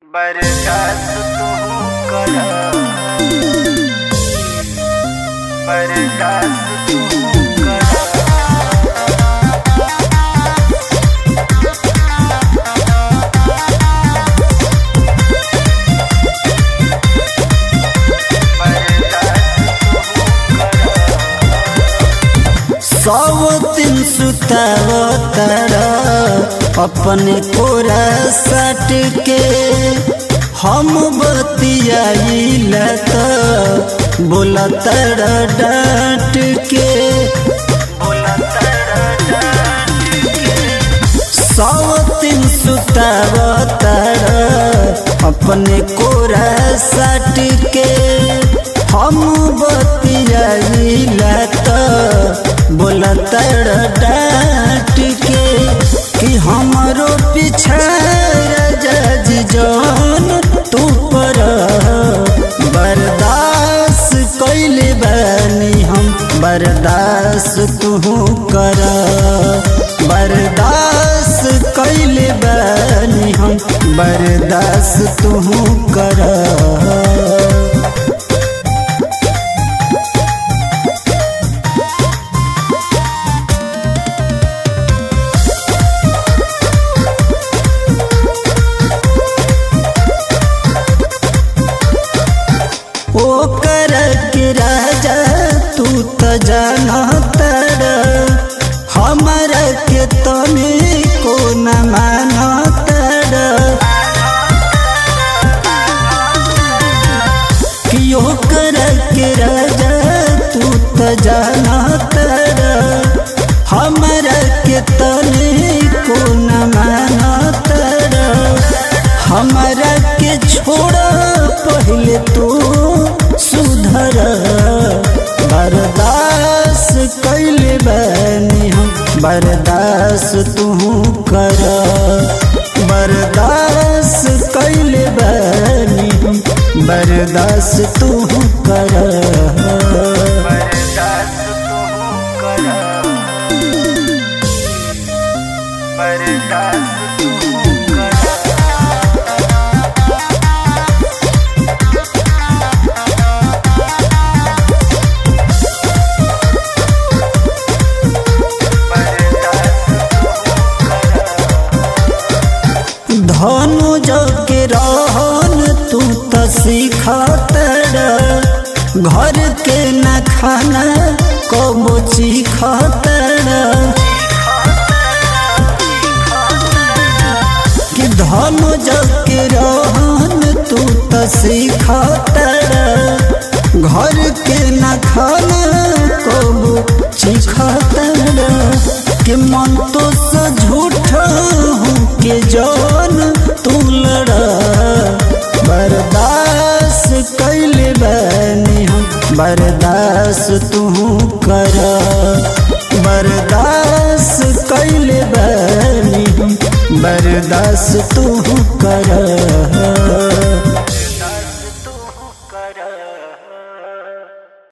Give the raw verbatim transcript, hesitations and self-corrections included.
बर्दाश्त तू कर, बर्दाश्त तू कर। सावतिन सुतावतर अपने कोरा सट के हम बतियाइल त बोलतर डांट के सावतिन सुतावतर अपने कोरा सट के हम बतियाइल त बोलतर डांट के कि हमरो पीछे जज जान तू पर बर्दाश्त कैले बानी हम बर्दाश्त तू कर, बर्दाश्त कैले बानी हम बर्दाश्त तू कर। ओकर के राजा तू त जानतर हमरा के तनी को न मानतर कि ओकर के राजा तू त जानतर हमरा के तनी को न मानतर हमरा के छोड़ पहले तू सुधर बर्दाश्त कैले बानी हम बर्दाश्त तू कर, बर्दाश्त कैले बानी हम बर्दाश्त तू कर। बर्दाश्त तू कर, बर्दाश्त तू कर। धनु के रहन तू त सिखतर घर के न खाना कबो चिखतर कि धनु के रहन तू त सिखतर घर के न खाना कबो चिखतर कि मन तो से झूठा के जान तू लड़ा बर्दाश्त कैले बानी हम बर्दाश्त तू कर, बर्दाश्त कैले बानी हम बर्दाश्त तू कर।